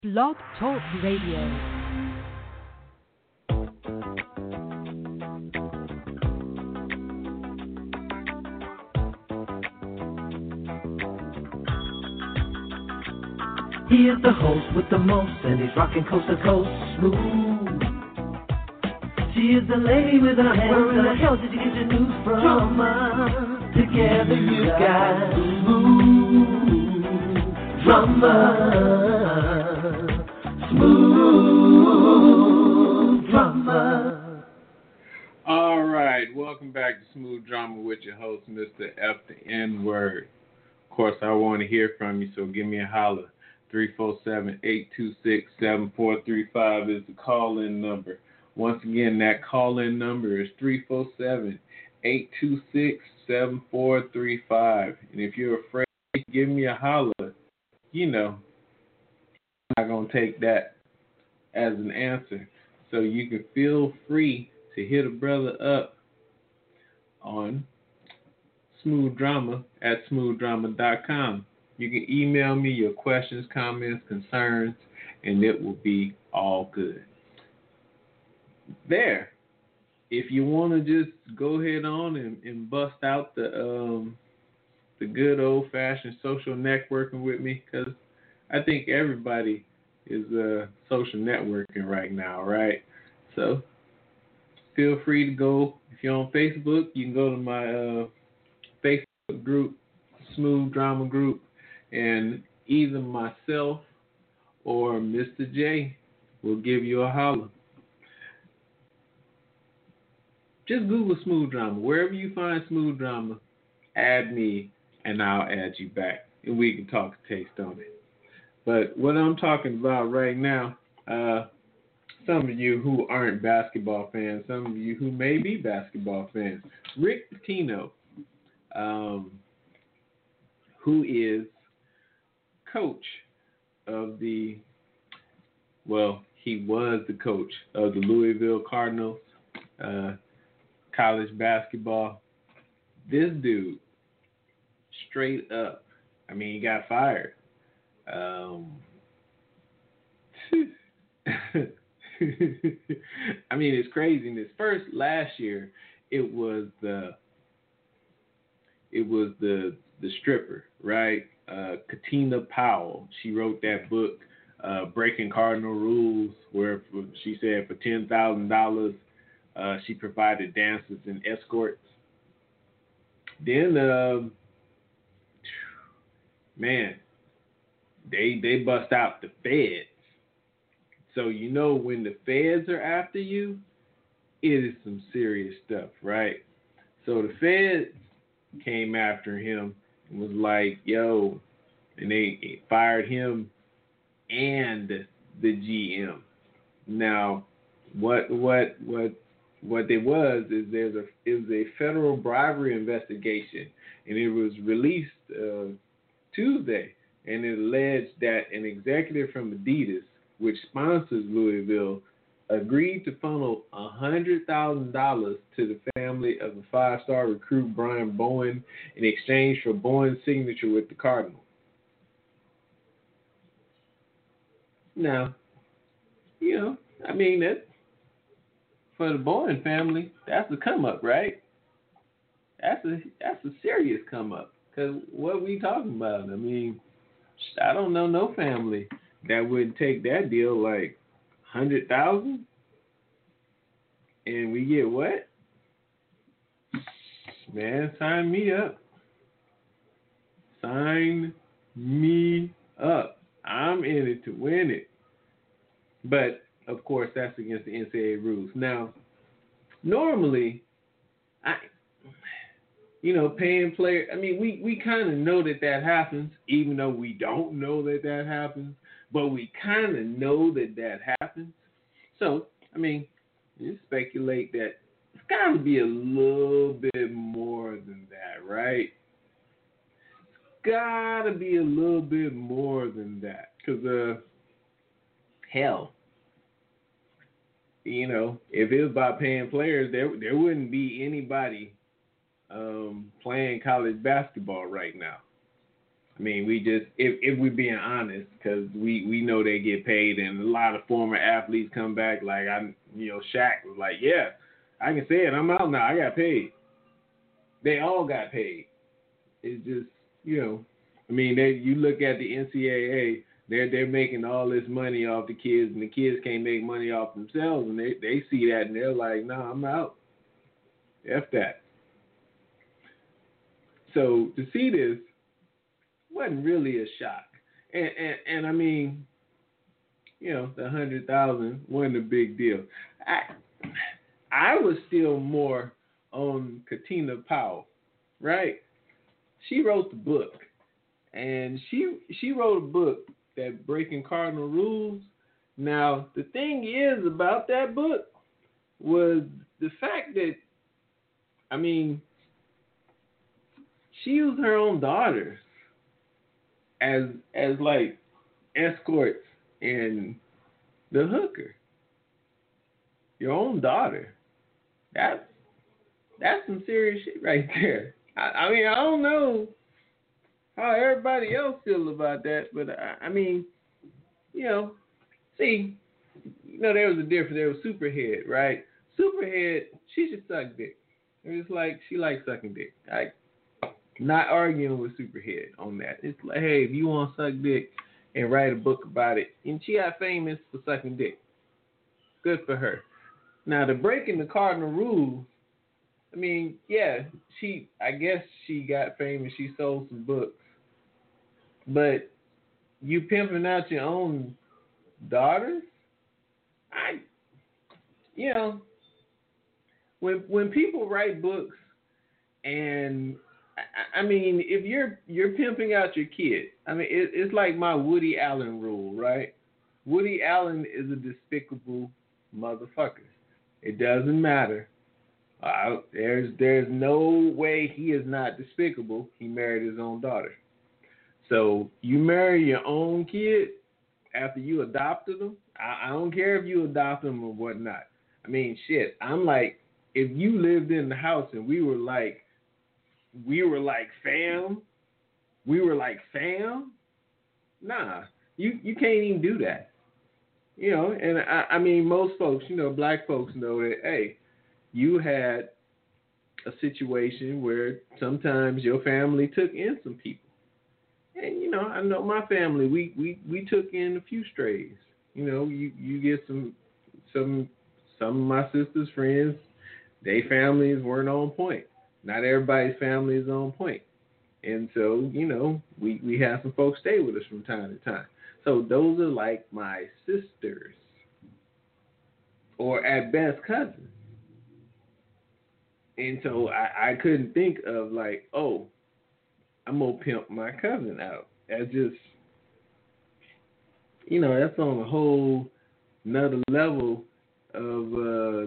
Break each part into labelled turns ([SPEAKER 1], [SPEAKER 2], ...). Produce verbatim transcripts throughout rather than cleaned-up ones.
[SPEAKER 1] Blog Talk Radio.
[SPEAKER 2] He is the host with the most, and he's rocking coast to coast smooth. She is the lady with her hands. Where in the hell did you get your news from? Drama. Together you got smooth drama. Smooth drama.
[SPEAKER 3] All right, welcome back to Smooth Drama with your host, Mister F the N Word. Of course, I want to hear from you, so give me a holler. three four seven, eight two six, seven four three five is the call-in number. Once again, that call-in number is three four seven, eight two six, seven four three five. And if you're afraid, give me a holler. You know, I'm not going to take that as an answer. So you can feel free to hit a brother up on Smooth Drama at smooth drama dot com. You can email me your questions, comments, concerns, and it will be all good. There. If you want to just go ahead on and, and bust out the um, the good old-fashioned social networking with me, because I think everybody is uh, social networking right now, right? So feel free to go. If you're on Facebook, you can go to my uh, Facebook group, Smooth Drama Group, and either myself or Mister J will give you a holler. Just Google Smooth Drama. Wherever you find Smooth Drama, add me, and I'll add you back, and we can talk a taste on it. But what I'm talking about right now, uh, some of you who aren't basketball fans, some of you who may be basketball fans, Rick Pitino, um, who is coach of the, well, he was the coach of the Louisville Cardinals, uh, college basketball. This dude, straight up, I mean, he got fired. Um, I mean, it's craziness. First, last year, it was the, it was the the stripper, right? Uh, Katina Powell. She wrote that book, uh, Breaking Cardinal Rules, where for, she said for ten thousand dollars, uh, she provided dancers and escorts. Then, um, man, they they bust out the feds. So you know when the feds are after you, it is some serious stuff, right? So the feds came after him and was like, yo, and they fired him and the G M. Now, what what what what there was is there's a it was a federal bribery investigation, and it was released uh, Tuesday, and it alleged that an executive from Adidas, which sponsors Louisville, agreed to funnel one hundred thousand dollars to the family of the five-star recruit Brian Bowen in exchange for Bowen's signature with the Cardinals. Now, you know, I mean, that for the Bowen family, that's a come-up, right? That's a that's a serious come-up, because what we talking about? I mean, I don't know no family that would take that deal like one hundred thousand dollars. And we get what? Man, sign me up. Sign me up. I'm in it to win it. But, of course, that's against the N C double A rules. Now, normally, I, you know, paying players, I mean, we, we kind of know that that happens, even though we don't know that that happens. But we kind of know that that happens. So, I mean, you speculate that it's got to be a little bit more than that, right? It's got to be a little bit more than that. Because, uh, hell, you know, if it was about paying players, there there wouldn't be anybody um, playing college basketball right now. I mean, we just, if if we're being honest, because we, we know they get paid, and a lot of former athletes come back, like, I, you know, Shaq was like, yeah, I can say it, I'm out now, I got paid. They all got paid. It's just, you know, I mean, they, you look at the N C double A, they're, they're making all this money off the kids, and the kids can't make money off themselves, and they, they see that, and they're like, no, nah, I'm out. F that. So to see this wasn't really a shock. And, and, and I mean, you know, the one hundred thousand wasn't a big deal. I, I was still more on Katina Powell, right? She wrote the book, and she she wrote a book that Breaking Cardinal Rules. Now, the thing is about that book was the fact that, I mean, she used her own daughters as as like escorts and the hooker. Your own daughter. That's that's some serious shit right there. I, I mean, I don't know how everybody else feels about that, but I, I mean, you know, see, you know, there was a difference. There was Superhead, right? Superhead, she should suck dick. It's like she likes sucking dick. I not arguing with Superhead on that. It's like, hey, if you want to suck dick and write a book about it, and she got famous for sucking dick. Good for her. Now, the Breaking the Cardinal Rules, I mean, yeah, she, I guess she got famous. She sold some books. But you pimping out your own daughters? I, you know, when when people write books, and I, I mean, if you're you're pimping out your kid, I mean, it, it's like my Woody Allen rule, right? Woody Allen is a despicable motherfucker. It doesn't matter. Uh, there's there's no way he is not despicable. He married his own daughter. So you marry your own kid after you adopted them. I, I don't care if you adopt them or whatnot. I mean, shit. I'm like, if you lived in the house and we were like, we were like fam, we were like fam. Nah, you you can't even do that. You know, and I, I mean, most folks, you know, black folks know that, hey, you had a situation where sometimes your family took in some people. And, you know, I know my family, we, we, we took in a few strays. You know, you, you get some, some, some of my sister's friends, their families weren't on point. Not everybody's family is on point. And so, you know, we, we have some folks stay with us from time to time. So those are like my sisters, or at best cousins. And so I, I couldn't think of like, oh, I'm going to pimp my cousin out. That's just, you know, that's on a whole another level of uh,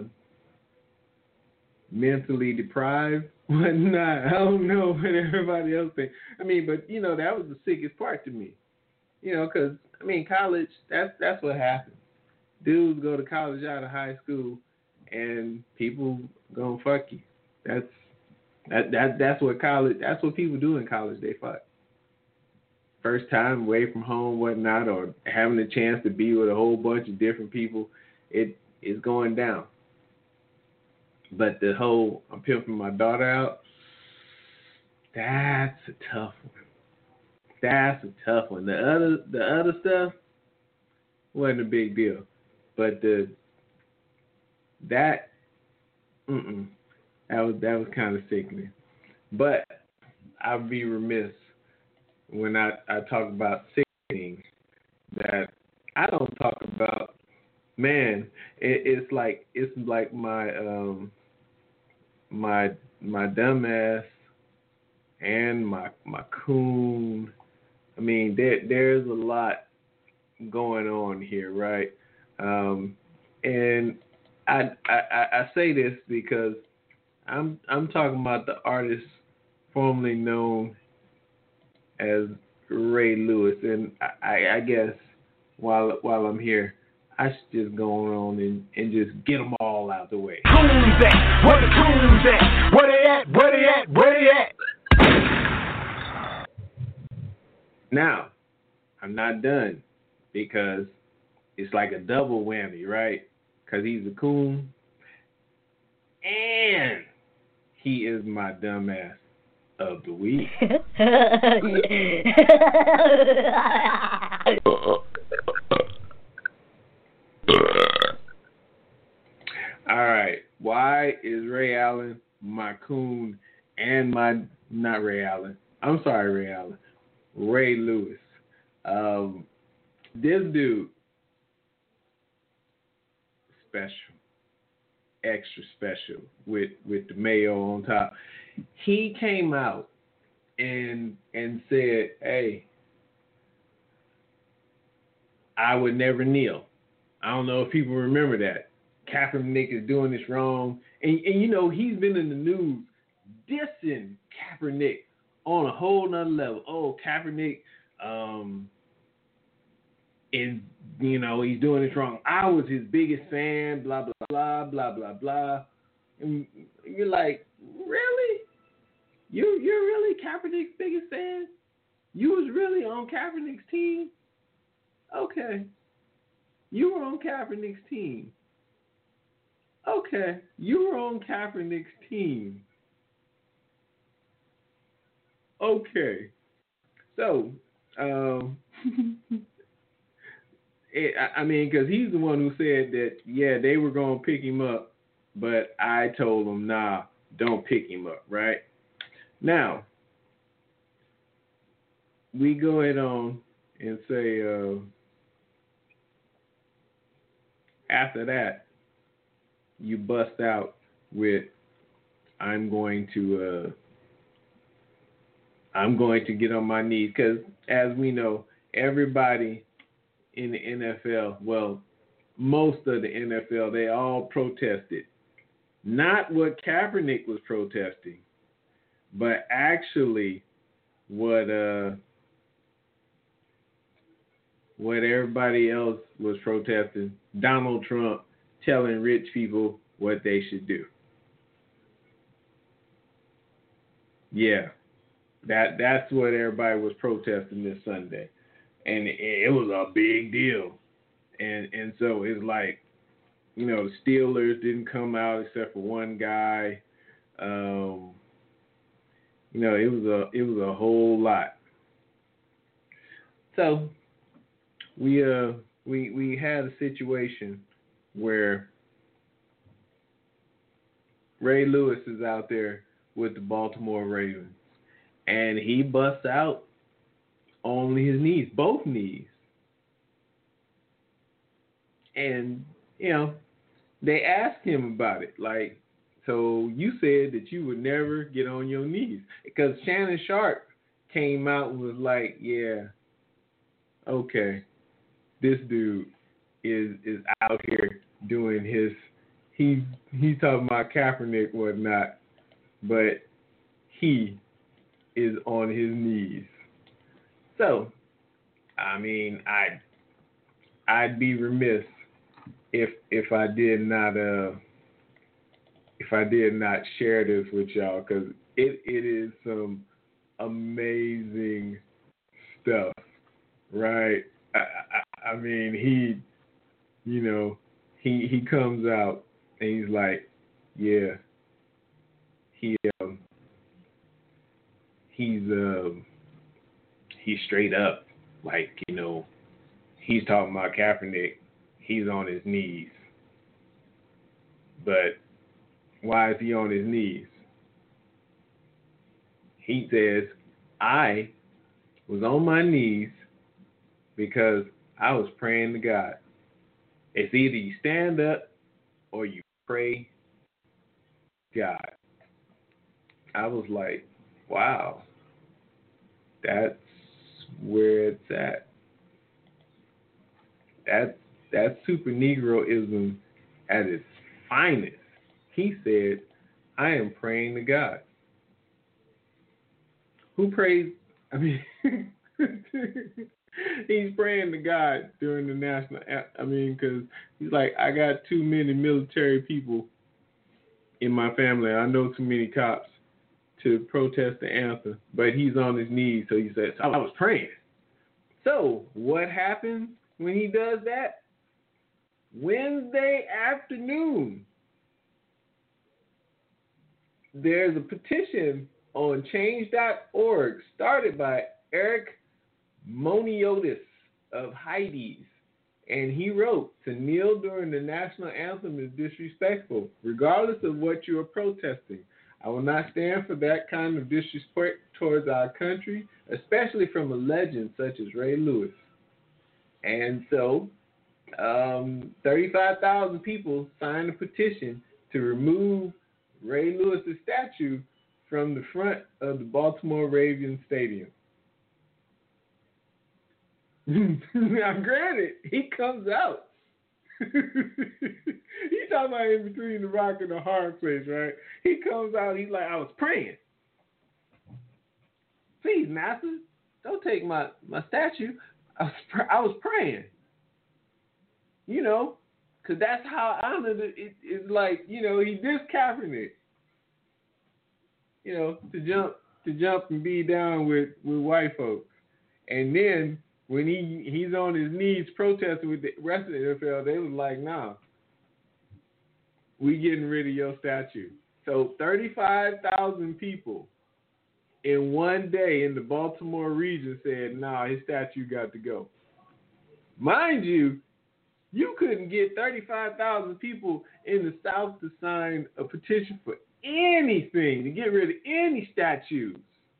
[SPEAKER 3] mentally deprived. Whatnot. I don't know what everybody else thinks. I mean, but, you know, that was the sickest part to me. You know, because, I mean, college, that's that's what happens. Dudes go to college out of high school, and people gonna fuck you. That's that that that's what college. That's what people do in college. They fuck. First time away from home, whatnot, or having the chance to be with a whole bunch of different people, it is going down. But the whole I'm pimping my daughter out, that's a tough one. That's a tough one. The other the other stuff wasn't a big deal, but the that mm that was that was kind of sickening. But I'd be remiss when I, I talk about sickening that I don't talk about. Man, it, it's like it's like my um my my dumbass and my my coon. I mean, there there's a lot going on here, right? Um, and I, I I say this because I'm I'm talking about the artist formerly known as Ray Lewis, and I, I guess while while I'm here, I should just go on and, and just get them all out the way.
[SPEAKER 4] Coons at? Where the coons at? Where they at? Where they at? Where they at?
[SPEAKER 3] Now, I'm not done because it's like a double whammy, right? Because he's a coon and he is my dumbass of the week. All right. Why is Ray Allen my coon and my, not Ray Allen, I'm sorry, Ray Allen, Ray Lewis. Um, this dude, special, extra special with, with the mayo on top. He came out and and said, hey, I would never kneel. I don't know if people remember that. Kaepernick is doing this wrong. And, and you know, he's been in the news dissing Kaepernick on a whole nother level. Oh, Kaepernick um, is, you know, he's doing this wrong. I was his biggest fan, blah, blah, blah, blah, blah, blah. And you're like, really? You, you're really Kaepernick's biggest fan? You was really on Kaepernick's team? Okay. You were on Kaepernick's team. Okay. You were on Kaepernick's team. Okay. So, um, it, I, I mean, because he's the one who said that, yeah, they were going to pick him up, but I told them, nah, don't pick him up, right? Now, we go ahead on and say, uh, after that, you bust out with, I'm going to, uh, I'm going to get on my knees. Because as we know, everybody in the N F L, well, most of the N F L, they all protested. Not what Kaepernick was protesting, but actually what uh, what everybody else was protesting. Donald Trump telling rich people what they should do. Yeah, that that's what everybody was protesting this Sunday, and it, it was a big deal. And and so it's like, you know, the Steelers didn't come out except for one guy. Um, you know, it was a it was a whole lot. So we uh we we had a situation where Ray Lewis is out there with the Baltimore Ravens, and he busts out on his knees, both knees. And, you know, they asked him about it. Like, so you said that you would never get on your knees. Because Shannon Sharp came out and was like, yeah, okay, this dude is is out here doing his, he he's talking about Kaepernick and whatnot, but he is on his knees. So, I mean, I I'd be remiss if if I did not uh if I did not share this with y'all, because it, it is some amazing stuff, right? I, I, I mean, he, you know, he he comes out and he's like, yeah, he um he's um he's straight up, like, you know, he's talking about Kaepernick. He's on his knees. But why is he on his knees? He says, I was on my knees because I was praying to God. It's either you stand up or you pray to God. I was like, wow, that's where it's at. That's That's super Negroism at its finest. He said, I am praying to God. Who prays? I mean, he's praying to God during the national, I mean, because he's like, I got too many military people in my family. I know too many cops to protest the anthem. But he's on his knees, so he says, I was praying. So, what happens when he does that? Wednesday afternoon, there's a petition on change dot org started by Eric Moniotis of Heidi's. And he wrote, to kneel during the national anthem is disrespectful, regardless of what you are protesting. I will not stand for that kind of disrespect towards our country, especially from a legend such as Ray Lewis. And so, um, thirty-five thousand people signed a petition to remove Ray Lewis's statue from the front of the Baltimore Ravens Stadium. Now, granted, he comes out. He talking about in between the rock and the hard place, right? He comes out, he's like, I was praying. Please, master, don't take my, my statue. I was, I was praying. You know, because that's how honored it, it, it's like, you know, he dissed Kaepernick. You know, to jump to jump and be down with, with white folks. And then when he he's on his knees protesting with the rest of the N F L, they was like, nah, we getting rid of your statue. So thirty-five thousand people in one day in the Baltimore region said, nah, his statue got to go. Mind you, you couldn't get thirty-five thousand people in the South to sign a petition for anything, to get rid of any statues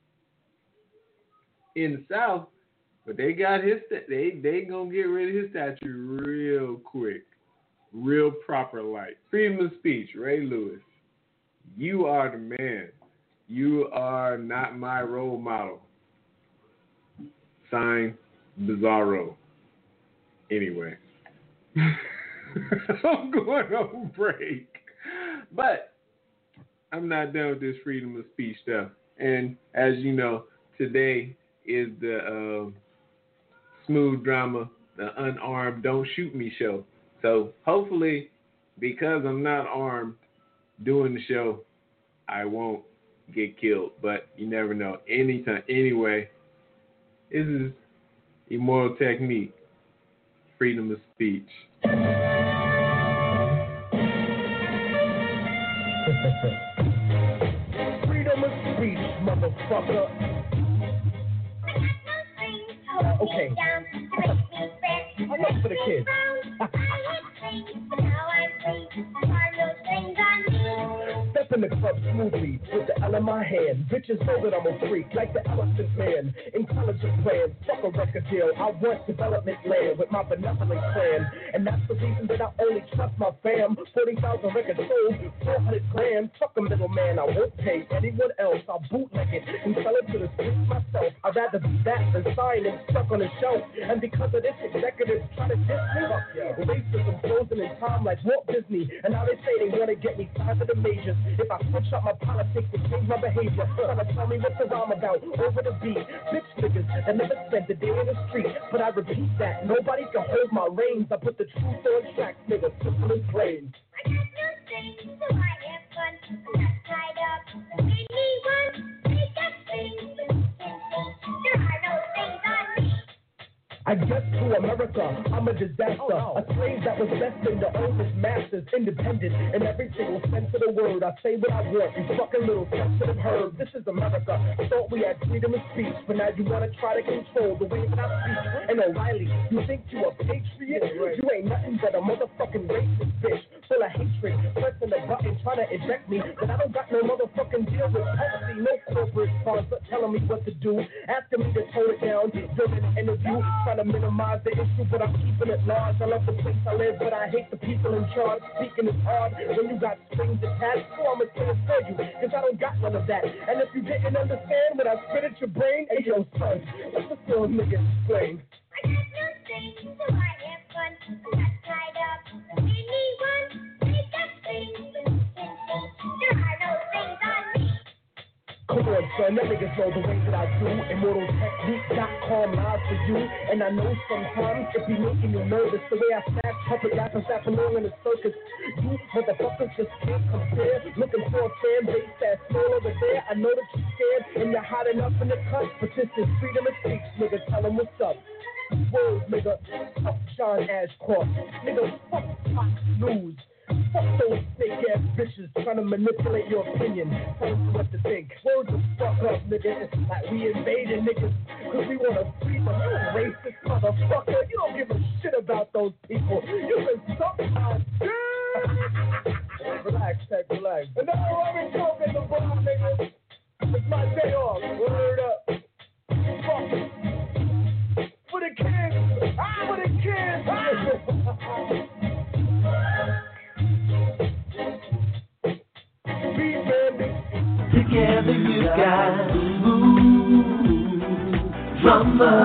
[SPEAKER 3] in the South. But they got his, they they gonna get rid of his statue real quick, real proper like. Freedom of speech, Ray Lewis. You are the man. You are not my role model. Signed, Bizarro. Anyway, I'm going on break, but I'm not done with this freedom of speech stuff. And as you know, today is the uh, Smooth Drama, the Unarmed Don't Shoot Me show. So hopefully, because I'm not armed doing the show, I won't get killed. But you never know. Anytime. Anyway, this is Immoral Technique, freedom of speech.
[SPEAKER 5] Freedom of speech, motherfucker. Okay. Enough for the kids. Step in the club smoothly with the L in my hand. Bitches know that I'm a freak, like the elephant man. In college of plans, fuck a record deal. I want development land with my benevolent plan. And that's the reason that I only trust my fam. forty thousand records sold, four hundred grand. Fuck a middleman, I won't pay anyone else. I'll bootleg it and sell it to the streets myself. I'd rather be that than signed and stuck on a shelf. And because of this, executives try to diss me. Racism frozen in time like Walt Disney. And now they say they want to get me signed to the majors. If I switch up my politics and change my behavior, trying to tell me what the rhyme about over the beat. Bitch niggas that never spent the day in the street. But I repeat that, nobody can hold my reins. I put the truth on track, nigga, simple and plain.
[SPEAKER 6] I got no strings, so I have fun. I'm not tied up. Make me one, make up things. There are no things on me.
[SPEAKER 5] I guess to America, I'm a disaster. Oh, no. A slave that was destined to own his masters, independent in every single sense of the word. I say what I want, you fucking little sensitive herb. This is America. Thought we had freedom of speech, but now you want to try to control the way that I speak. And O'Reilly, you think you a patriot? Right. You ain't nothing but a motherfucking racist bitch, full of hatred, pressing the button, trying to eject me. But I don't got no motherfucking deal with policy, no corporate sponsor telling me what to do, asking me to tone it down during an interview. To minimize the issue, but I'm keeping it large. I love the place I live, but I hate the people in charge. Speaking is hard when you got strings attached. So I'ma say it for you, cause I don't got none of that. And if you didn't understand when I spit at your brain, hey yo son, let the little nigga explain.
[SPEAKER 6] I got no strings, so I have fun. I'm not tied up. Anyone, make up things. There are no things on me.
[SPEAKER 5] Come on, son, that niggas know the way that I do. Immortal Technique dot com live for you. And I know sometimes it be making you nervous. The way I snatch puppet rappers that belong in a circus. You motherfuckers just can't compare. Looking for a fan base that's small over there. I know that you're scared and you're hot enough in the cut. But this is freedom of speech, nigga, tell them what's up. Word, nigga. Fuck John Ashcroft. Nigga, fuck Fox News. Fuck those fake ass bitches trying to manipulate your opinion. Tell us what to think. Word the fuck up, nigga. It's like we invaded niggas because we want to free them. You racist motherfucker. You don't give a shit about those people. You can sometimes. Relax, Tech, relax. And now I'm talking the bar, nigga. It's my day off. Word up. Fuck. For the kids. Ah, for the kids. Ah.
[SPEAKER 2] Together you got smooth drama,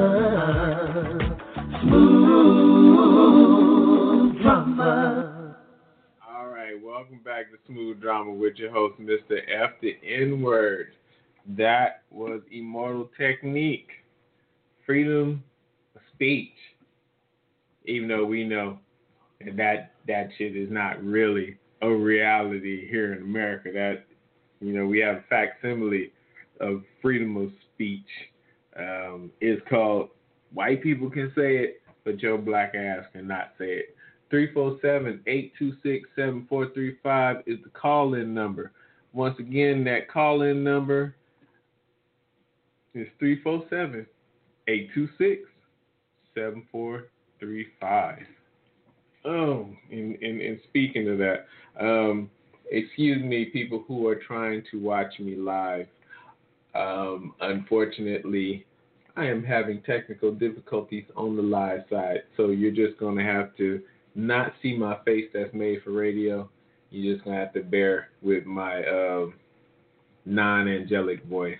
[SPEAKER 2] smooth drama.
[SPEAKER 3] All right, welcome back to Smooth Drama with your host, Mister F the N-Word. That was Immortal Technique, freedom of speech. Even though we know that that shit is not really a reality here in America. That, you know, we have a facsimile of freedom of speech. Um, it's called white people can say it, but your black ass cannot say it. three four seven, eight two six, seven four three five is the call-in number. Once again, that call-in number is three four seven, eight two six, seven four three five. Oh, and, and, and speaking of that, um, excuse me, people who are trying to watch me live. Um, unfortunately, I am having technical difficulties on the live side, so you're just going to have to not see my face that's made for radio. You're just going to have to bear with my uh, non-angelic voice.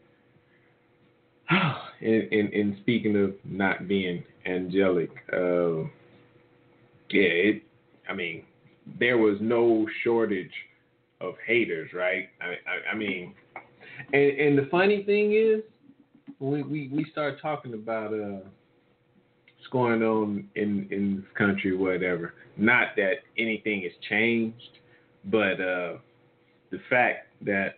[SPEAKER 3] and, and, and speaking of not being angelic, uh, yeah, it, I mean, there was no shortage of haters, right? I, I, I mean, and, and the funny thing is, when we, we start talking about uh, what's going on in, in this country, whatever, not that anything has changed, but uh, the fact that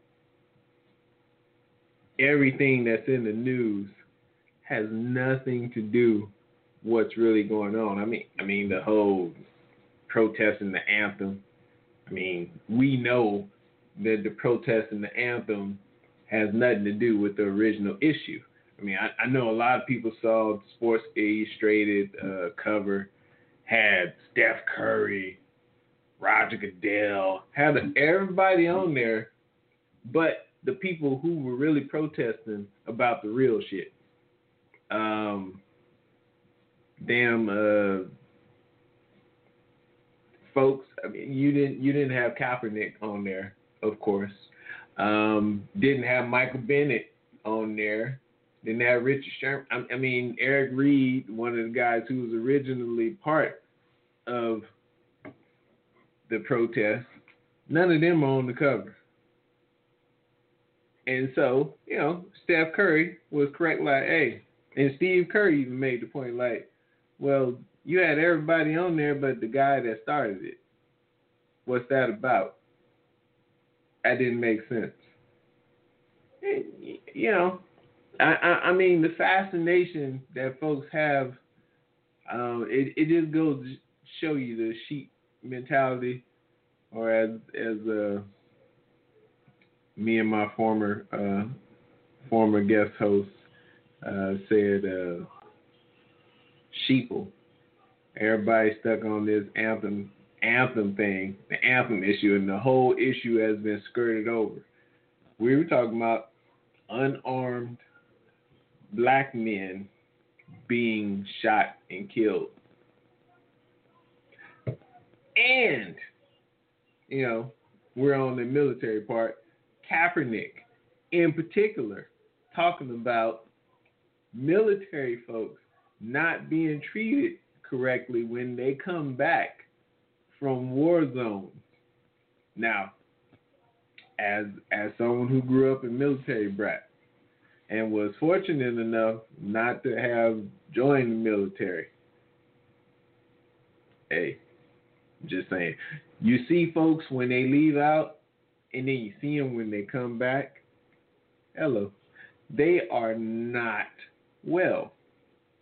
[SPEAKER 3] everything that's in the news has nothing to do what's really going on. I mean, I mean the whole protesting the anthem. I mean, we know that the protest and the anthem has nothing to do with the original issue. I mean, I, I know a lot of people saw the Sports Illustrated uh, cover, had Steph Curry, Roger Goodell, had everybody on there, but the people who were really protesting about the real shit. Um, damn, uh, folks. I mean, you didn't you didn't have Kaepernick on there, of course. Um, didn't have Michael Bennett on there. Didn't have Richard Sherman. I, I mean, Eric Reed, one of the guys who was originally part of the protest. None of them are on the cover. And so, you know, Steph Curry was correct, like, hey, and Steve Kerr even made the point, like, well, you had everybody on there but the guy that started it. What's that about? That didn't make sense. And, you know, I, I, I mean, the fascination that folks have, um, it, it just goes to show you the sheep mentality, or as as uh, me and my former uh, former guest host uh, said, uh, sheeple. Everybody's stuck on this anthem anthem thing, the anthem issue, and the whole issue has been skirted over. We were talking about unarmed black men being shot and killed. And, you know, we're on the military part. Kaepernick, in particular, talking about military folks not being treated correctly when they come back from war zones. Now, as as someone who grew up in military brat and was fortunate enough not to have joined the military, hey, just saying, you see folks when they leave out, and then you see them when they come back. Hello, they are not well.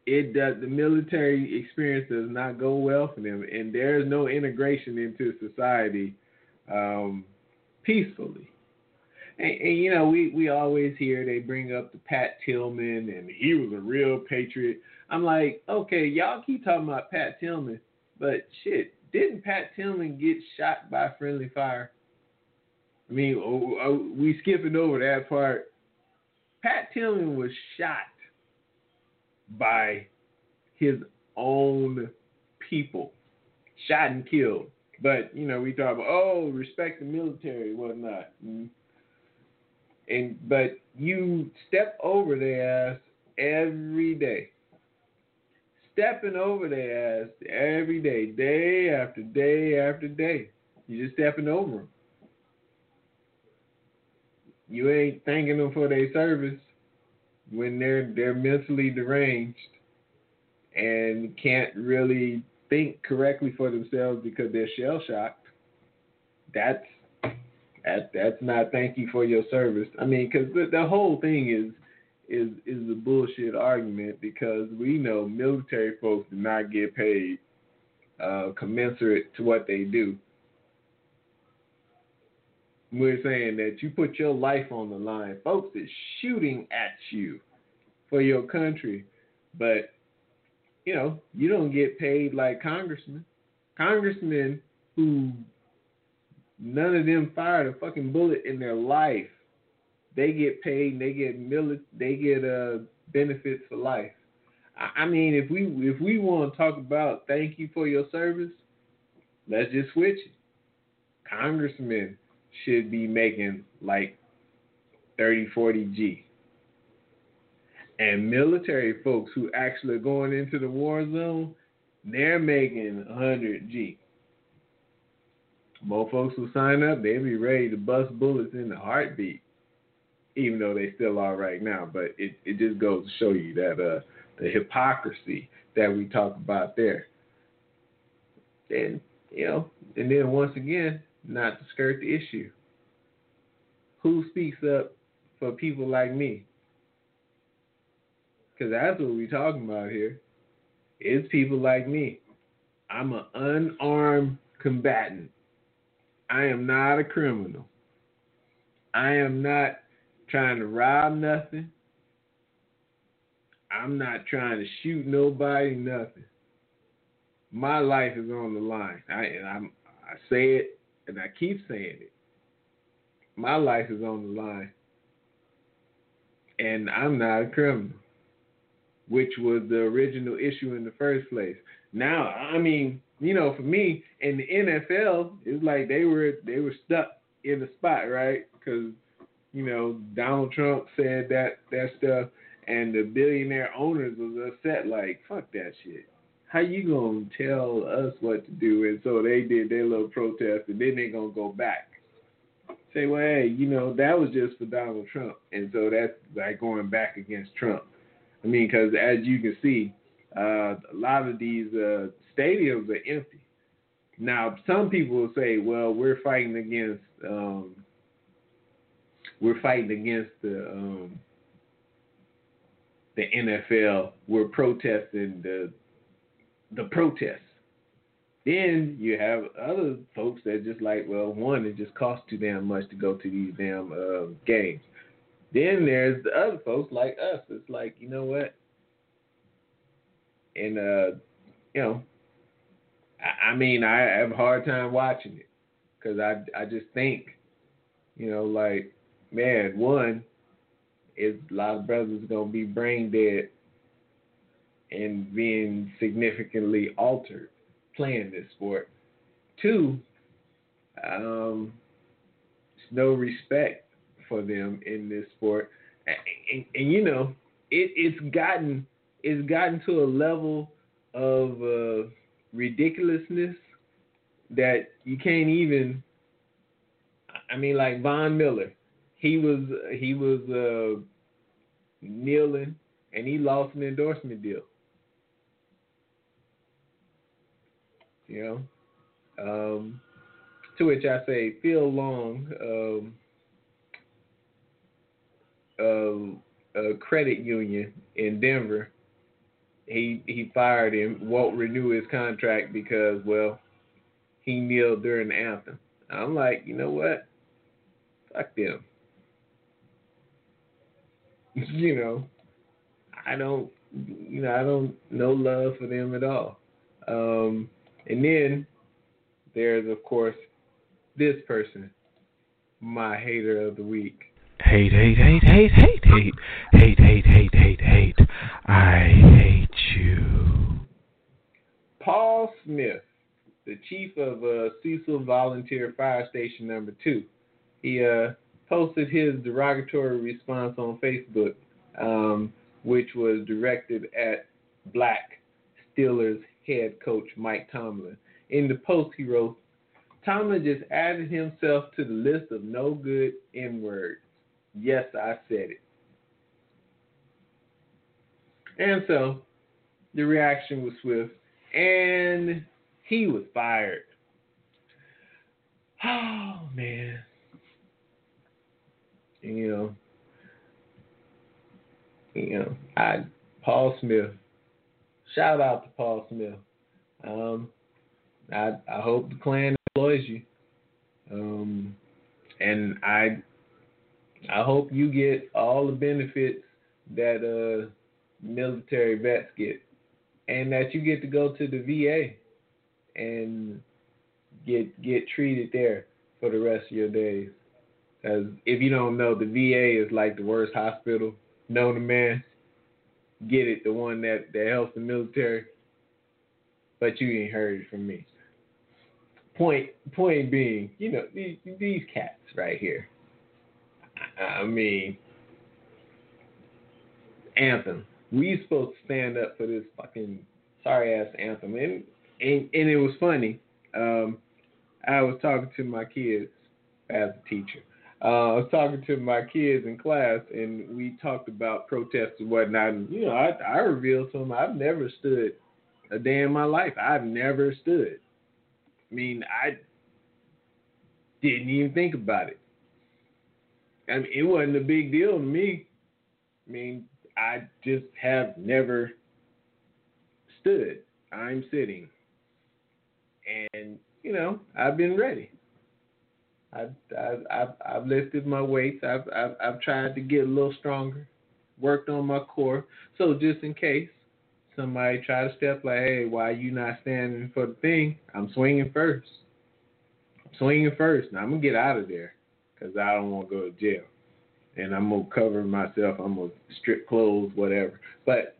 [SPEAKER 3] it does. The military experience does not go well for them, and there's no integration into society um, peacefully. And, and you know, we, we always hear they bring up the Pat Tillman, and he was a real patriot. I'm like, okay, y'all keep talking about Pat Tillman, but shit, didn't Pat Tillman get shot by friendly fire? I mean, oh, oh, we skipping over that part. Pat Tillman was shot by his own people, shot and killed. But, you know, we talk about, oh, respect the military, whatnot. And, and but you step over their ass every day. Stepping over their ass every day, day after day after day. You're just stepping over them. You ain't thanking them for their service when they're they're mentally deranged and can't really think correctly for themselves because they're shell shocked. That's that that's not thank you for your service. I mean, because the, the whole thing is is is a bullshit argument because we know military folks do not get paid uh, commensurate to what they do. We're saying that you put your life on the line. Folks is shooting at you for your country. But, you know, you don't get paid like congressmen. Congressmen who none of them fired a fucking bullet in their life. They get paid and they get mili- they get uh, benefits for life. I, I mean, if we if we want to talk about thank you for your service, let's just switch it. Congressmen should be making like thirty, forty G. And military folks who actually are going into the war zone, they're making one hundred G. More folks will sign up, they'll be ready to bust bullets in the heartbeat, even though they still are right now. But it, it just goes to show you that uh, the hypocrisy that we talk about there. And, you know, and then once again, not to skirt the issue. Who speaks up for people like me? Because that's what we're talking about here. It's people like me. I'm an unarmed combatant. I am not a criminal. I am not trying to rob nothing. I'm not trying to shoot nobody, nothing. My life is on the line. I, and I'm, I say it, and I keep saying it. My life is on the line. And I'm not a criminal, which was the original issue in the first place. Now, I mean, you know, for me, in the N F L, it's like they were they were stuck in the spot, right? Because, you know, Donald Trump said that, that stuff, and the billionaire owners was upset, like, fuck that shit. How you gonna tell us what to do? And so they did their little protest, and then they gonna go back. Say, well, hey, you know, that was just for Donald Trump. And so that's like going back against Trump. I mean, because as you can see, uh, a lot of these uh, stadiums are empty. Now, some people will say, well, we're fighting against, um, we're fighting against the um, the N F L. We're protesting the the protests. Then you have other folks that just like, well, one, it just costs too damn much to go to these damn uh, games. Then there's the other folks like us. It's like, you know what? And, uh, you know, I, I mean, I have a hard time watching it because I, I just think, you know, like, man, one, is a lot of brothers going to be brain dead and being significantly altered playing this sport. Two, um, there's no respect for them in this sport, and, and, and you know, it, it's gotten it's gotten to a level of uh, ridiculousness that you can't even. I mean, like Von Miller, he was he was uh, kneeling and he lost an endorsement deal. You know, um, to which I say, Phil Long, um, uh, a credit union in Denver, he he fired him, won't renew his contract because, well, he kneeled during the anthem. I'm like, you know what? Fuck them. You know, I don't, you know, I don't no love for them at all. Um, and then there's, of course, this person, my hater of the week.
[SPEAKER 7] Hate, hate, hate, hate, hate, hate, hate, hate, hate, hate, hate. I hate you.
[SPEAKER 3] Paul Smith, the chief of uh, Cecil Volunteer Fire Station Number Two. He uh, posted his derogatory response on Facebook, um, which was directed at Black Steelers head coach Mike Tomlin. In the post, he wrote, "Tomlin just added himself to the list of no good N-words. Yes, I said it." And so the reaction was swift, and he was fired. Oh, man. You know, you know, I Paul Smith. Shout out to Paul Smith. Um, I I hope the Klan employs you. Um, and I I hope you get all the benefits that uh military vets get, and that you get to go to the V A and get get treated there for the rest of your days. As if you don't know, the V A is like the worst hospital known to man. Get it, the one that, that helps the military. But you ain't heard it from me. Point point being, you know, these, these cats right here. I, I mean, anthem. We supposed to stand up for this fucking sorry ass anthem, and and, and it was funny. Um, I was talking to my kids as a teacher. Uh, I was talking to my kids in class, and we talked about protests and whatnot. And, you know, I, I revealed to them I've never stood a day in my life. I've never stood. I mean, I didn't even think about it. I mean, it wasn't a big deal to me. I mean, I just have never stood. I'm sitting. And, you know, I've been ready. I've, I've, I've, I've lifted my weights. I've, I've, I've tried to get a little stronger, worked on my core. So just in case somebody try to step like, hey, why you not standing for the thing? I'm swinging first. I'm swinging first. Now I'm going to get out of there because I don't want to go to jail. And I'm going to cover myself. I'm going to strip clothes, whatever. But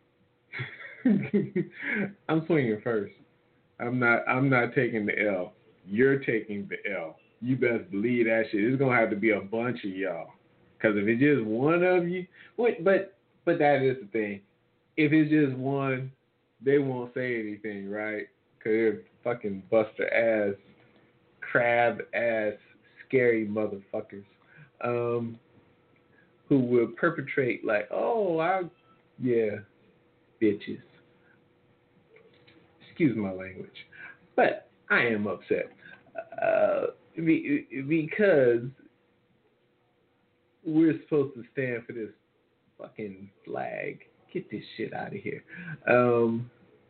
[SPEAKER 3] I'm swinging first. I'm not, I'm not taking the L. You're taking the L. You best believe that shit. It's gonna have to be a bunch of y'all. Cause if it's just one of you, wait, but but that is the thing. If it's just one, they won't say anything, right? Cause they're fucking buster ass, crab ass, scary motherfuckers, um, who will perpetrate like, oh, I, yeah, bitches. Excuse my language, but I am upset. Uh, be, because we're supposed to stand for this fucking flag. Get this shit out of here. Um,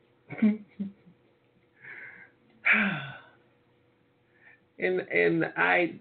[SPEAKER 3] and and I,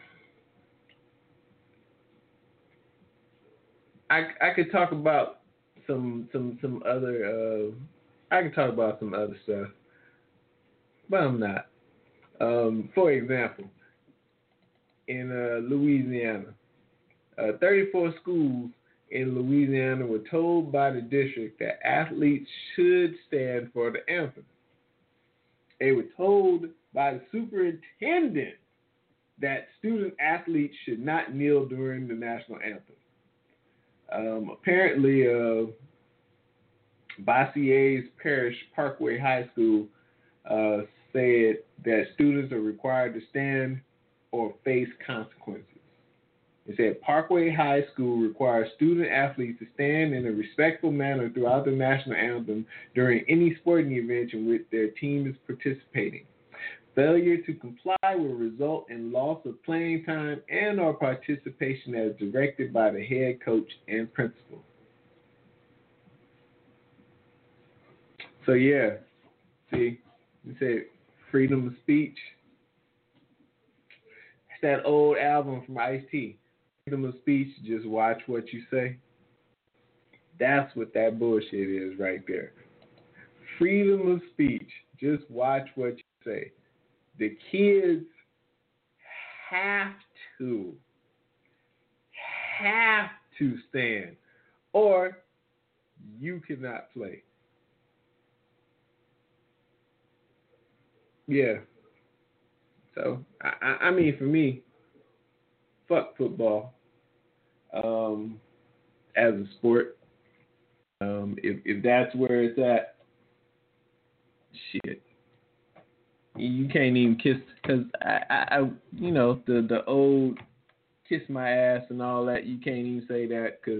[SPEAKER 3] I I could talk about some some some other. Uh, I could talk about some other stuff, but I'm not. Um, for example, in uh, Louisiana, uh, thirty-four schools in Louisiana were told by the district that athletes should stand for the anthem. They were told by the superintendent that student athletes should not kneel during the national anthem. Um, apparently, uh, Bossier's Parish Parkway High School uh, said that students are required to stand or face consequences. It said Parkway High School requires student athletes to stand in a respectful manner throughout the national anthem during any sporting event in which their team is participating. Failure to comply will result in loss of playing time and or participation as directed by the head coach and principal. So yeah, see, you said freedom of speech. It's that old album from Ice-T. Freedom of speech, just watch what you say. That's what that bullshit is right there. Freedom of speech, just watch what you say. The kids have to, have to stand, or you cannot play. Yeah. So, I, I mean, for me, fuck football um, as a sport. Um, if, if that's where it's at, shit. You can't even kiss, because, I, I, I, you know, the, the old kiss my ass and all that, you can't even say that because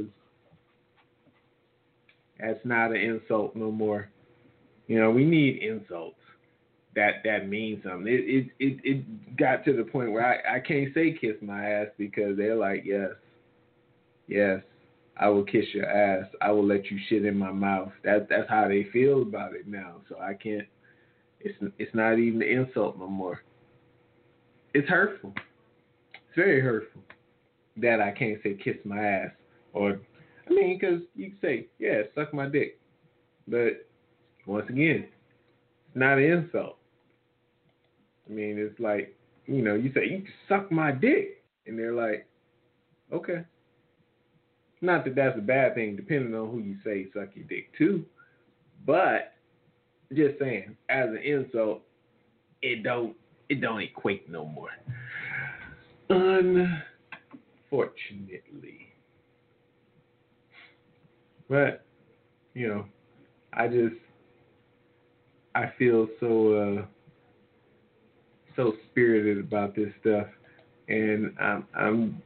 [SPEAKER 3] that's not an insult no more. You know, we need insults. That that means something. It it it, it got to the point where I, I can't say kiss my ass because they're like, yes, yes, I will kiss your ass. I will let you shit in my mouth. That that's how they feel about it now. So I can't. It's it's not even an insult no more. It's hurtful. It's very hurtful that I can't say kiss my ass, or I mean, because you can say, yeah, suck my dick, but once again, it's not an insult. I mean, it's like, you know, you say, you can suck my dick. And they're like, okay. Not that that's a bad thing, depending on who you say suck your dick to. But, just saying, as an insult, it don't, it don't equate no more. Unfortunately. But, you know, I just, I feel so, uh, so spirited about this stuff, and I'm I'm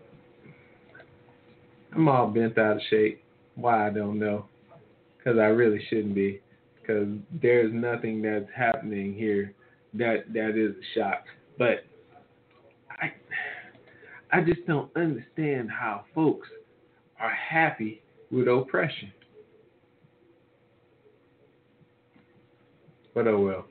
[SPEAKER 3] I'm all bent out of shape. Why, I don't know, because I really shouldn't be, because there's nothing that's happening here that that is a shock. But I I just don't understand how folks are happy with oppression. But oh well.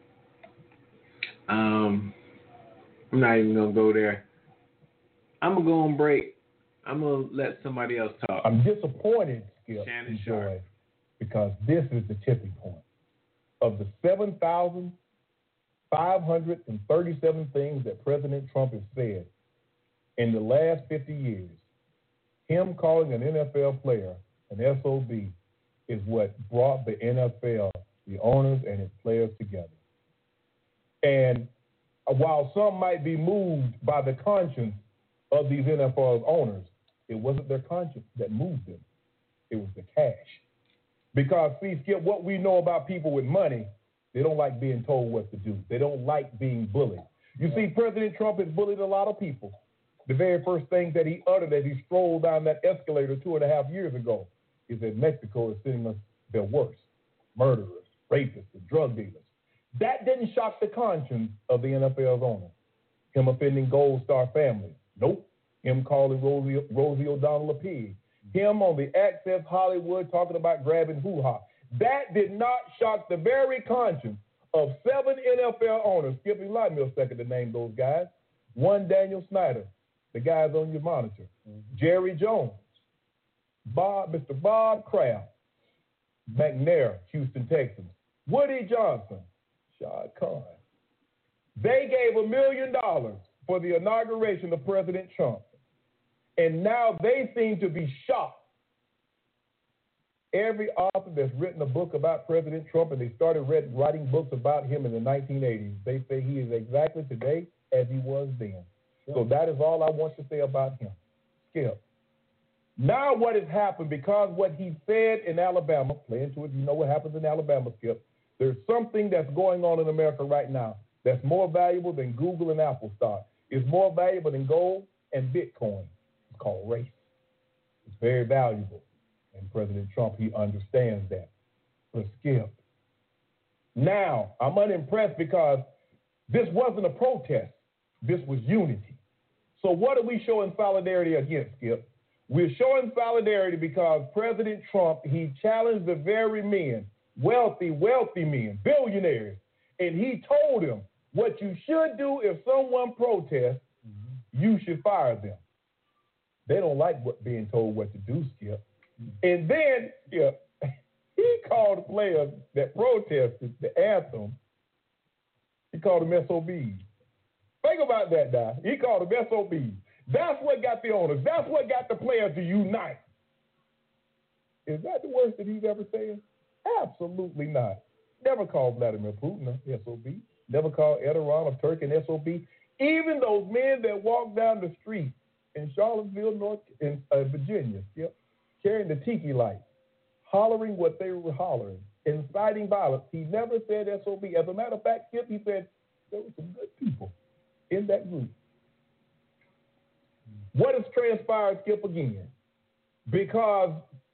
[SPEAKER 3] Um, I'm not even gonna go there. I'm gonna go on break. I'm gonna let somebody else talk.
[SPEAKER 5] I'm disappointed, Skip,
[SPEAKER 3] Shannon
[SPEAKER 5] and
[SPEAKER 3] Sharp.
[SPEAKER 5] Joy, because this is the tipping point. Of the seven thousand five hundred thirty-seven things that President Trump has said in the last fifty years, him calling an N F L player an S O B is what brought the N F L, the owners and its players together. And while some might be moved by the conscience of these N F L owners, it wasn't their conscience that moved them. It was the cash. Because, see, Skip, what we know about people with money, they don't like being told what to do. They don't like being bullied. You see, President Trump has bullied a lot of people. The very first thing that he uttered as he strolled down that escalator two and a half years ago is that Mexico is sending us their worst, murderers, rapists, and drug dealers. That didn't shock the conscience of the N F L's owner. Him offending Gold Star families. Nope. Him calling Rosie, Rosie O'Donnell a pig. Him on the Access Hollywood talking about grabbing hoo-ha. That did not shock the very conscience of seven N F L owners. Skip, allow me a second to name those guys. One, Daniel Snyder, the guys on your monitor. Mm-hmm. Jerry Jones, Bob, Mister Bob Kraft, McNair, Houston Texans, Woody Johnson, Shad Khan. They gave a million dollars for the inauguration of President Trump. And now they seem to be shocked. Every author that's written a book about President Trump, and they started read, writing books about him in the nineteen eighties, they say he is exactly today as he was then. Sure. So that is all I want to say about him. Skip. Now what has happened, because what he said in Alabama, play into it, you know what happens in Alabama, Skip. There's something that's going on in America right now that's more valuable than Google and Apple stock. It's more valuable than gold and Bitcoin. It's called race. It's very valuable. And President Trump, he understands that. But Skip, now I'm unimpressed because this wasn't a protest. This was unity. So what are we showing solidarity against, Skip? We're showing solidarity because President Trump, he challenged the very men wealthy, wealthy men, billionaires. And he told them, what you should do if someone protests, mm-hmm. you should fire them. They don't like what, being told what to do, Skip. Mm-hmm. And then, Skip, he called the players that protested the anthem, he called them S O Bs. Think about that, Di. He called them S O Bs. That's what got the owners. That's what got the players to unite. Is that the worst that he's ever said? Absolutely not. Never called Vladimir Putin an S O B. Never called Erdogan of Turkey an S O B. Even those men that walked down the street in Charlottesville, North in uh, Virginia, yep, carrying the tiki lights, hollering what they were hollering, inciting violence, he never said S O B. As a matter of fact, Skip, he said there were some good people in that group. What has transpired, Skip, again? Because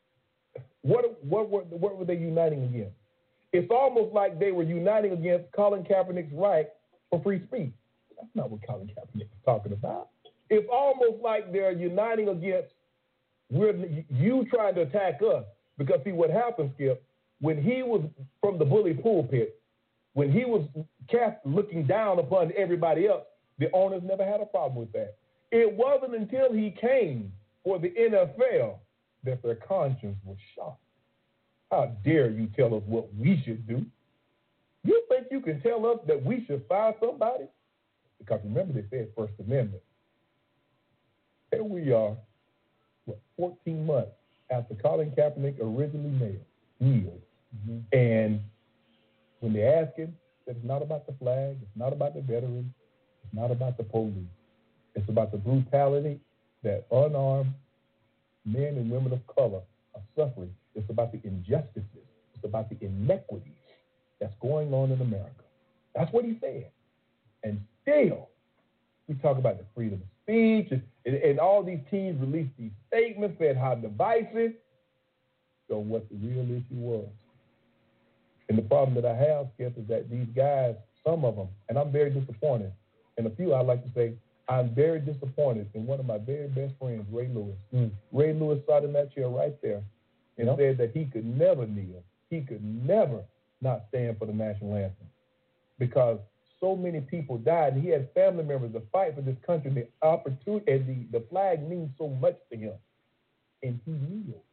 [SPEAKER 5] what what were what were they uniting against? It's almost like they were uniting against Colin Kaepernick's right for free speech. That's not what Colin Kaepernick was talking about. It's almost like they're uniting against we're, you trying to attack us. Because see what happened, Skip, when he was from the bully pulpit, when he was cast looking down upon everybody else, the owners never had a problem with that. It wasn't until he came for the N F L that their conscience was shocked. How dare you tell us what we should do? You think you can tell us that we should fire somebody? Because remember they said First Amendment. Here we are, what, fourteen months after Colin Kaepernick originally nailed, kneeled. Mm-hmm. And when they ask him, that it's not about the flag, it's not about the veterans, it's not about the police. It's about the brutality that unarmed men and women of color are suffering. It's about the injustices. It's about the inequities that's going on in America. That's what he said. And still, we talk about the freedom of speech, and, and, and all these teams release these statements, said how divisive. So what the real issue was. And the problem that I have, Skip, is that these guys, some of them, and I'm very disappointed, and a few I like to say, I'm very disappointed in one of my very best friends, Ray Lewis. Mm. Ray Lewis sat in that chair right there and yep. said that he could never kneel. He could never not stand for the national anthem because so many people died. And he had family members to fight for this country. The opportunity and the, the flag means so much to him. And he kneeled.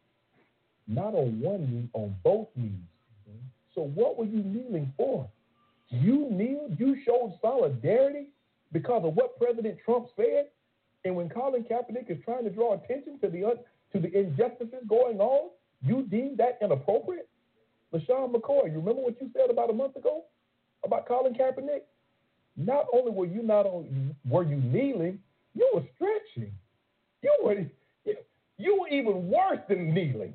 [SPEAKER 5] Not on one knee, on both knees. Mm-hmm. So what were you kneeling for? You kneeled? You showed solidarity because of what President Trump said? And when Colin Kaepernick is trying to draw attention to the un- to the injustices going on, you deem that inappropriate? LaShawn McCoy, you remember what you said about a month ago about Colin Kaepernick? Not only were you not on, were you kneeling, you were stretching. You were you were even worse than kneeling.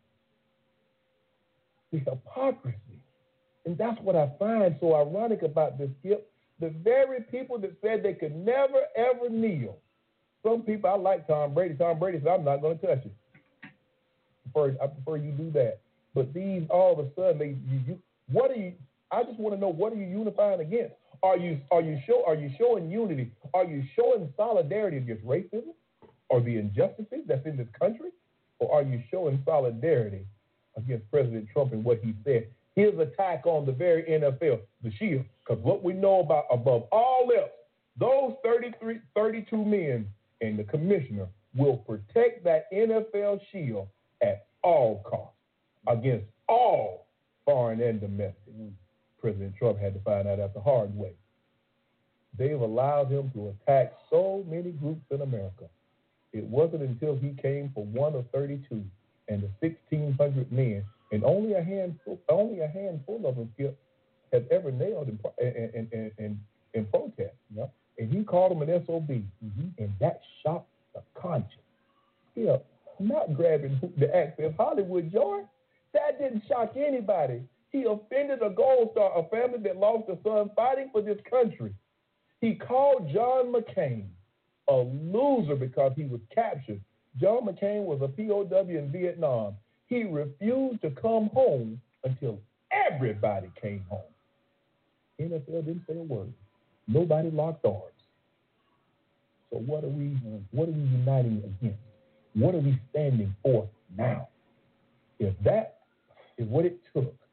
[SPEAKER 5] The hypocrisy. And that's what I find so ironic about this, Skip. The very people that said they could never, ever kneel. Some people, I like Tom Brady. Tom Brady said, I'm not going to touch it. I prefer, I prefer you do that. But these, all of a sudden, they, you, you, what are you, I just want to know, what are you unifying against? Are you, are you, show, are you showing unity? Are you showing solidarity against racism or the injustices that's in this country? Or are you showing solidarity against President Trump and what he said? His attack on the very N F L, the Shield. Because what we know about above all else, those thirty-three, thirty-two men and the commissioner will protect that N F L Shield at all costs against all foreign and domestic. Mm. President Trump had to find out that the hard way. They've allowed him to attack so many groups in America. It wasn't until he came for one of thirty-two and the sixteen hundred men, and only a handful, only a handful of them, Skip, has ever nailed in, in, in, in, in protest. Yeah. And he called him an S O B, mm-hmm. and that shocked the conscience. Yeah, not grabbing the access Hollywood, George. That didn't shock anybody. He offended a Gold Star, a family that lost a son fighting for this country. He called John McCain a loser because he was captured. John McCain was a P O W in Vietnam. He refused to come home until everybody came home. N F L didn't say a word. Nobody locked arms. So what are we what are we uniting against? What are we standing for now? If that is what it took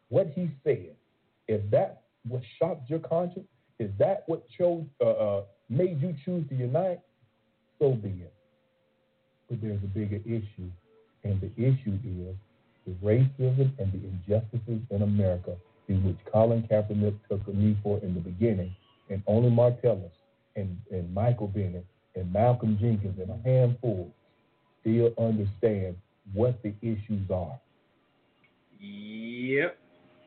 [SPEAKER 5] what he said, if that what shocked your conscience, is that what chose uh, uh, made you choose to unite, so be it. But there's a bigger issue, and the issue is the racism and the injustices in America, in which Colin Kaepernick took a knee for in the beginning, and only Martellus and, and Michael Bennett and Malcolm Jenkins and a handful still understand what the issues are.
[SPEAKER 3] Yep.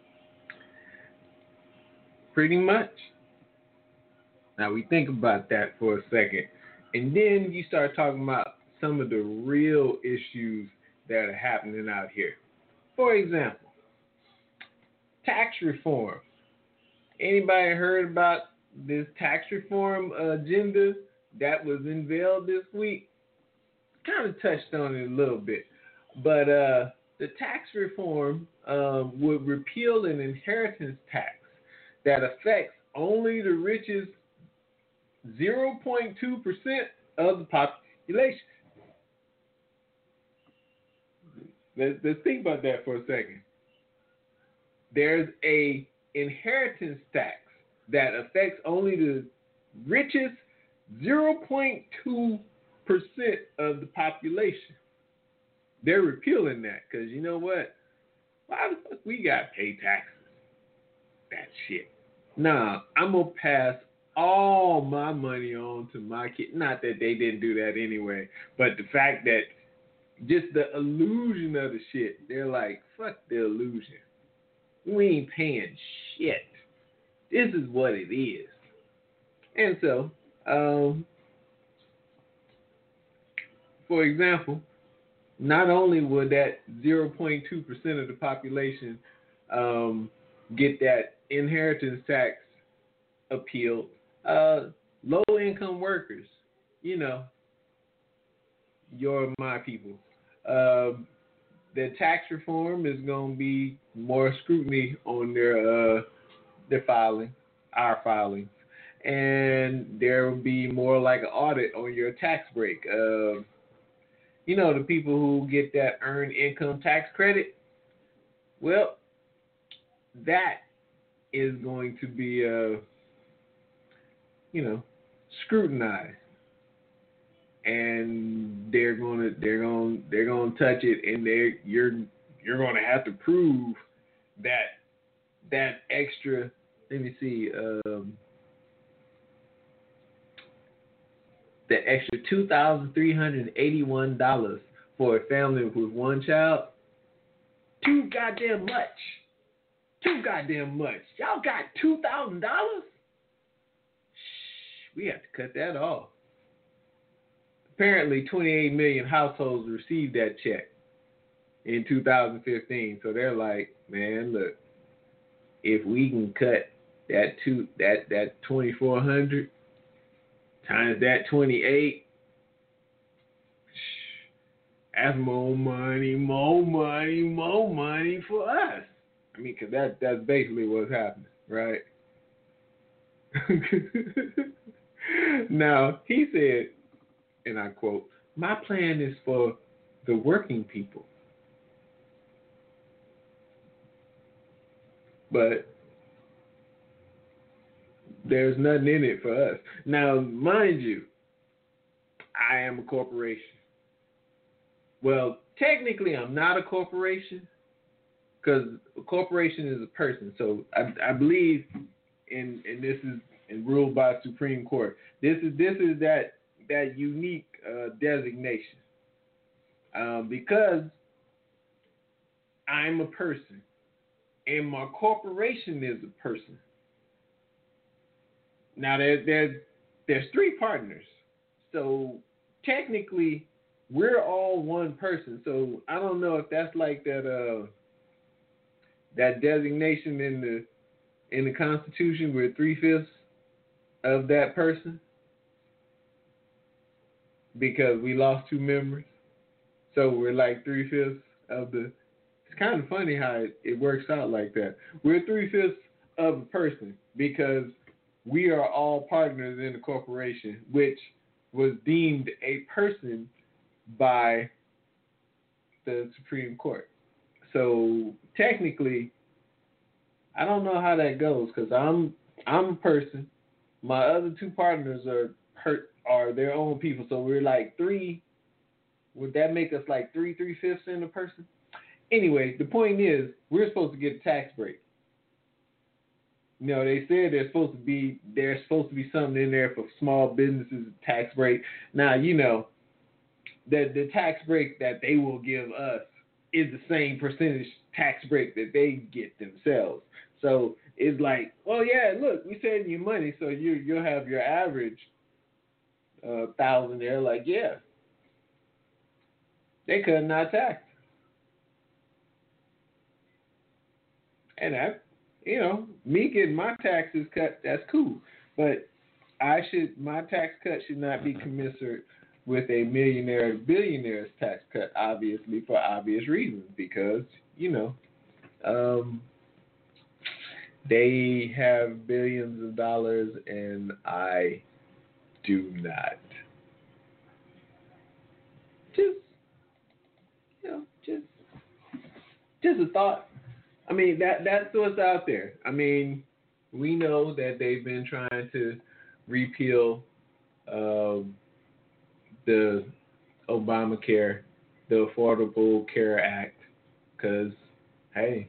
[SPEAKER 3] Pretty much. Now we think about that for a second, and then you start talking about some of the real issues that are happening out here. For example, tax reform. Anybody heard about this tax reform agenda that was unveiled this week? Kind of touched on it a little bit, but uh, the tax reform um, would repeal an inheritance tax that affects only the richest zero point two percent of the population. Let's, let's think about that for a second. There's a inheritance tax that affects only the richest zero point two percent of the population. They're repealing that because you know what? Why the fuck we got to pay taxes? That shit. Nah, I'm going to pass all my money on to my kids. Not that they didn't do that anyway, but the fact that just the illusion of the shit, they're like, fuck the illusion. We ain't paying shit. This is what it is. And so, um, for example, not only would that zero point two percent of the population um, get that inheritance tax appealed, uh, low-income workers, you know, your my people, uh, the tax reform is going to be more scrutiny on their uh, their filing, our filings, and there will be more like an audit on your tax break. Uh, you know, the people who get that earned income tax credit, well, that is going to be, uh, you know, scrutinized, and they're gonna they're gonna they're gonna touch it, and they you're you're gonna have to prove that that extra. Let me see, um, the extra two thousand three hundred eighty-one dollars for a family with one child. Too goddamn much. Too goddamn much. Y'all got two thousand dollars? Shh, we have to cut that off. Apparently, twenty-eight million households received that check in two thousand fifteen. So they're like, man, look, if we can cut that two that that twenty-four hundred times that twenty-eight, that's more money, more money, more money for us. I mean, because that, that's basically what's happening, right? Now, he said, and I quote, "My plan is for the working people." But there's nothing in it for us. Now, mind you, I am a corporation. Well, technically, I'm not a corporation because a corporation is a person. So I, I believe, in, and this is and ruled by Supreme Court. This is this is that that unique uh, designation uh, because I'm a person and my corporation is a person. Now there there's there's three partners, so technically we're all one person. So I don't know if that's like that uh that designation in the in the Constitution where three fifths of that person, because we lost two members, so we're like three fifths of the. It's kind of funny how it, it works out like that. We're three fifths of a person because we are all partners in the corporation, which was deemed a person by the Supreme Court. So technically, I don't know how that goes because I'm I'm a person. My other two partners are hurt are their own people, so we're like three. Would that make us like three three fifths in a person? Anyway, the point is we're supposed to get a tax break. You know, they said there's supposed to be there's supposed to be something in there for small businesses tax break. Now you know that the tax break that they will give us is the same percentage tax break that they get themselves. So it's like, oh yeah, look, we saving you money, so you you'll have your average uh, thousand there. Like yeah, they cut not tax, and that you know me getting my taxes cut, that's cool, but I should my tax cut should not be commensurate with a millionaire billionaire's tax cut, obviously for obvious reasons because you know. Um, They have billions of dollars, and I do not. Just, you know, just, just a thought. I mean, that that's what's out there. I mean, we know that they've been trying to repeal um, the Obamacare, the Affordable Care Act, because, hey,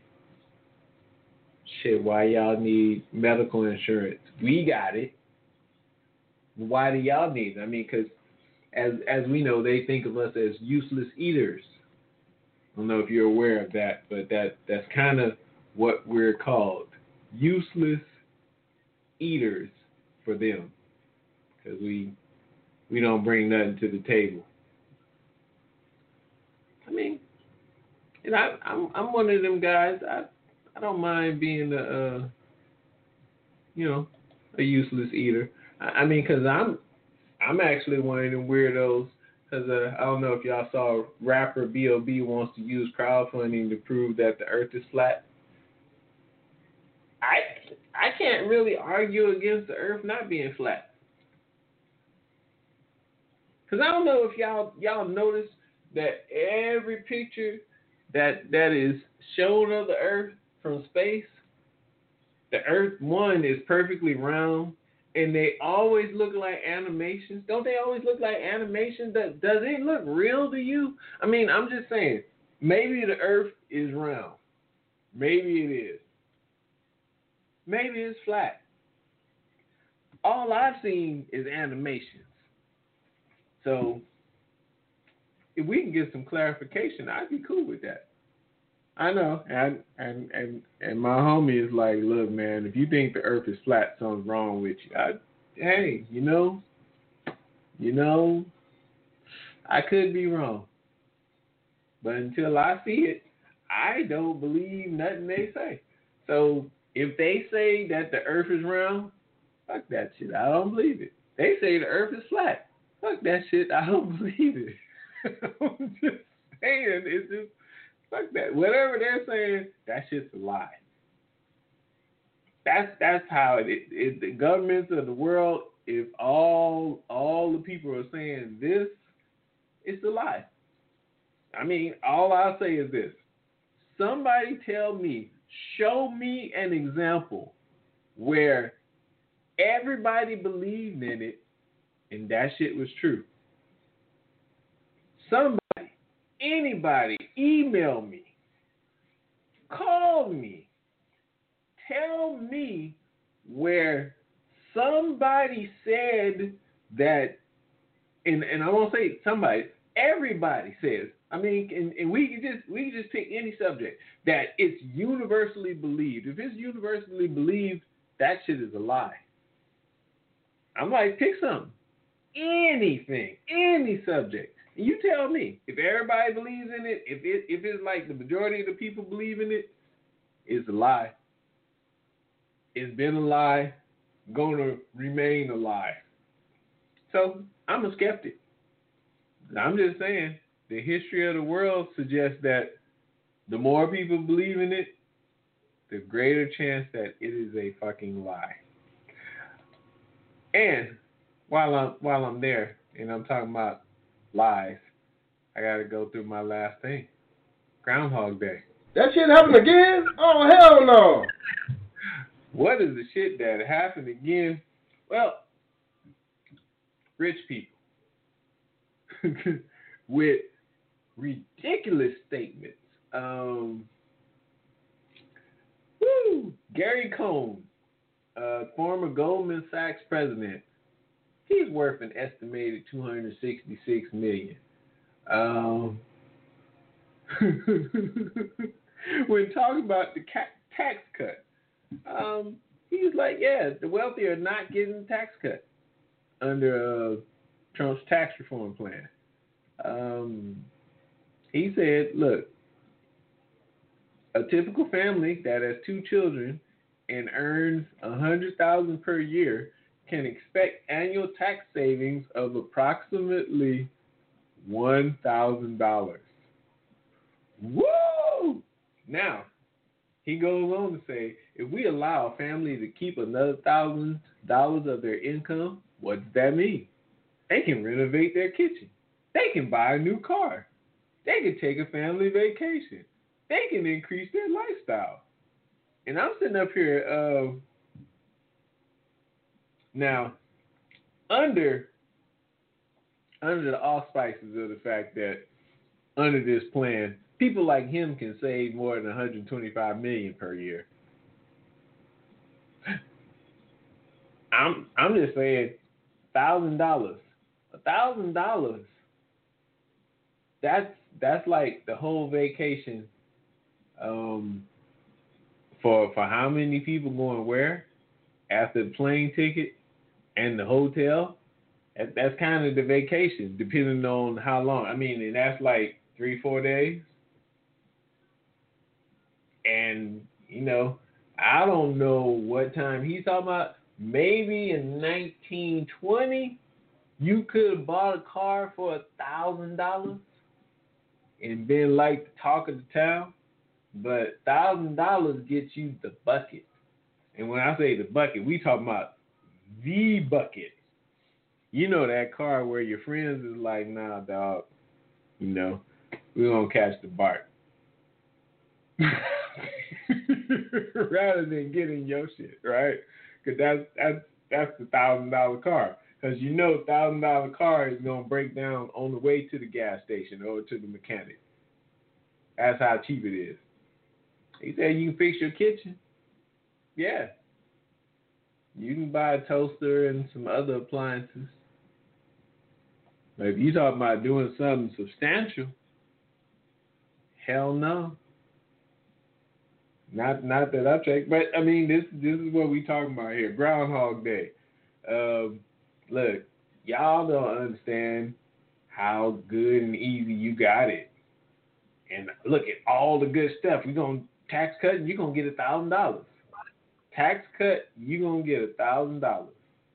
[SPEAKER 3] shit, why y'all need medical insurance? We got it. Why do y'all need it? I mean, because as as we know, they think of us as useless eaters. I don't know if you're aware of that, but that that's kind of what we're called. Useless eaters for them. Because we we don't bring nothing to the table. I mean, and I, I'm I'm one of them guys. I I don't mind being a, uh, you know, a useless eater. I, I mean, because I'm I'm actually one of them weirdos. Because uh, I don't know if y'all saw rapper B O B wants to use crowdfunding to prove that the Earth is flat. I I can't really argue against the Earth not being flat. Because I don't know if y'all y'all notice that every picture that that is shown of the Earth from space, the Earth one is perfectly round, and they always look like animations. Don't they always look like animations? Does, does it look real to you? I mean, I'm just saying, maybe the Earth is round. Maybe it is. Maybe it's flat. All I've seen is animations. So if we can get some clarification, I'd be cool with that. I know, and and and and my homie is like, look, man, if you think the Earth is flat, something's wrong with you. I, hey, you know, you know, I could be wrong, but until I see it, I don't believe nothing they say. So if they say that the Earth is round, fuck that shit. I don't believe it. They say the Earth is flat. Fuck that shit. I don't believe it. I'm just saying, it's just. Fuck that. Whatever they're saying, that shit's a lie. That's that's how it is. It, the governments of the world, if all all the people are saying this, it's a lie. I mean, all I'll say is this. Somebody tell me, show me an example where everybody believed in it and that shit was true. Somebody. Anybody, email me, call me, tell me where somebody said that, and, and I won't say somebody, everybody says, I mean, and, and we can just we can just pick any subject that it's universally believed. If it's universally believed, that shit is a lie. I'm like, pick something, anything, any subject. You tell me, if everybody believes in it, if it if it's like the majority of the people believe in it, it's a lie. It's been a lie, gonna remain a lie. So I'm a skeptic. I'm just saying, the history of the world suggests that the more people believe in it, the greater chance that it is a fucking lie. And while I'm while I'm there, and I'm talking about lies, I gotta go through my last thing. Groundhog Day.
[SPEAKER 8] That shit happened again? Oh, hell no.
[SPEAKER 3] what is the shit that happened again? Well, rich people with ridiculous statements. Um, woo, Gary Cohn, uh, former Goldman Sachs president, he's worth an estimated two hundred sixty-six million dollars. Um, when talking about the ca- tax cut, um, he's like, yeah, the wealthy are not getting a tax cut under uh, Trump's tax reform plan. Um, he said, look, a typical family that has two children and earns one hundred thousand dollars per year can expect annual tax savings of approximately one thousand dollars. Woo! Now, he goes on to say, if we allow a family to keep another one thousand dollars of their income, what does that mean? They can renovate their kitchen. They can buy a new car. They can take a family vacation. They can increase their lifestyle. And I'm sitting up here, uh, now, under, under the auspices of the fact that under this plan, people like him can save more than one hundred twenty-five million dollars per year. I'm I'm just saying, thousand dollars, a thousand dollars. That's that's like the whole vacation. Um, for for how many people going where? After the plane ticket and the hotel, that, that's kind of the vacation, depending on how long. I mean, and that's like three, four days. And, you know, I don't know what time he's talking about. Maybe in nineteen twenty, you could have bought a car for a thousand dollars and been like the talk of the town. But thousand dollars gets you the bucket. And when I say the bucket, we talking about the bucket. You know that car where your friends is like, nah, dog, you know, we're going to catch the BART. Rather than getting your shit, right? Because that's, that's, that's the one thousand dollars car. Because you know one thousand dollars car is going to break down on the way to the gas station or to the mechanic. That's how cheap it is. He said you can fix your kitchen. Yeah. You can buy a toaster and some other appliances. But if you talking about doing something substantial, hell no. Not not that I checked, but I mean this this is what we talking about here. Groundhog Day. Um, look, y'all don't understand how good and easy you got it. And look at all the good stuff. We're gonna tax cut, you're gonna get a thousand dollars. Tax cut, you're going to get one thousand dollars.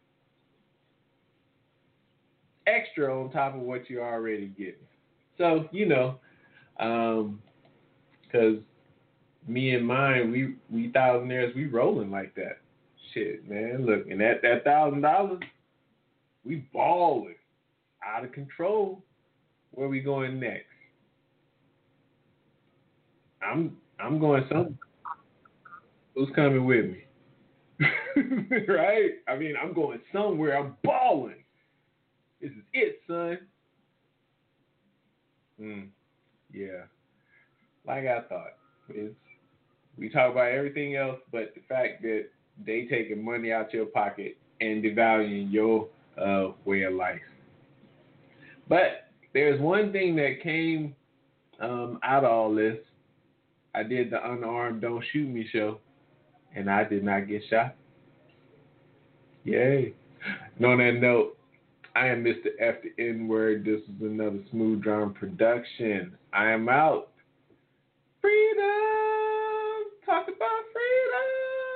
[SPEAKER 3] Extra on top of what you're already getting. So, you know, because um, me and mine, we, we thousandaires, we rolling like that. Shit, man. Look, and that, that one thousand dollars, we balling. Out of control. Where we going next? I'm I'm going somewhere. Who's coming with me? Right? I mean, I'm going somewhere. I'm balling. This is it, son. Mm, yeah. Like I thought. It's, we talk about everything else, but the fact that they taking money out your pocket and devaluing your uh, way of life. But there's one thing that came um, out of all this. I did the Unarmed Don't Shoot Me show, and I did not get shot. Yay. And on that note, I am Mister F the N-Word. This is another Smooth Drum production. I am out. Freedom! Talk about freedom!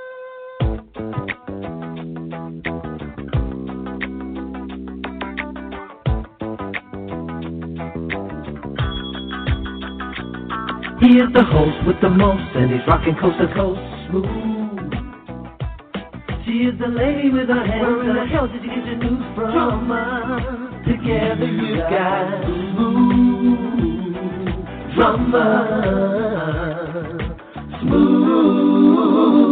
[SPEAKER 2] He is the host with the most, and he's rocking coast to coast smooth. She is the lady with her hands. Where in the hell did you get your news from? Drama. Together you got smooth drama. Smooth.